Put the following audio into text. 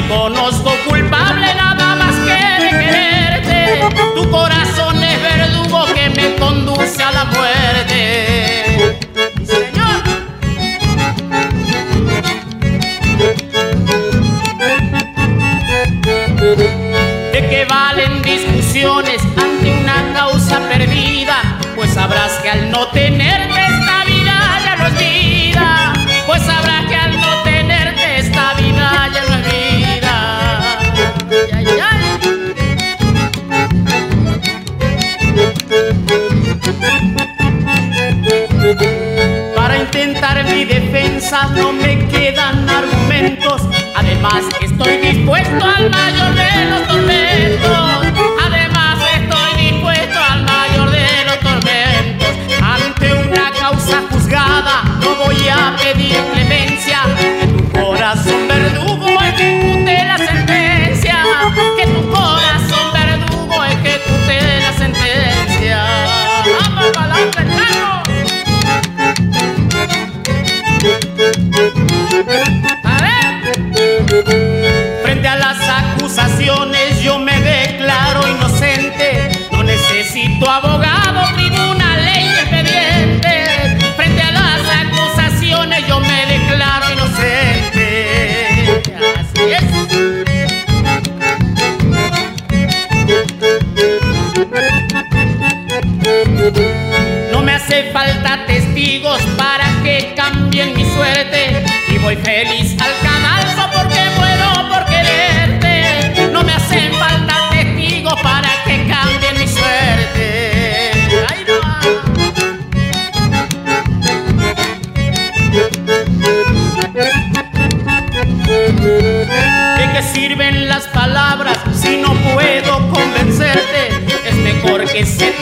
conozco culpable nada más que de quererte. Tu corazón es verdugo que me conduce a la muerte. Señor. ¿De qué valen discusiones ante una causa perdida? Pues sabrás que al no tenerte esta vida ya no es vida. Pues sabrás que al no tenerte esta vida ya no es vida. Ay, ay, ay. Para intentar mi defensa no me quedan argumentos. Además estoy dispuesto al mayor de los tormentos. Además estoy dispuesto al mayor de los tormentos. Ante una causa juzgada no voy a pedir clemencia. Que tu corazón verdugo ejecute la sentencia. Que tu corazón verdugo ejecute la sentencia. ¡Vamos para adelante, hermano! Frente a las acusaciones yo me declaro inocente. No necesito abogado, tribunal, ley y expediente. Frente a las acusaciones yo me declaro inocente. Así es. No me hace falta testigos para que cambien mi suerte. Y voy feliz al cadalso porque muero por quererte. No me hacen falta testigos para que cambien mi suerte. ¡Ay, no! ¿De qué sirven las palabras si no puedo convencerte? Es mejor que se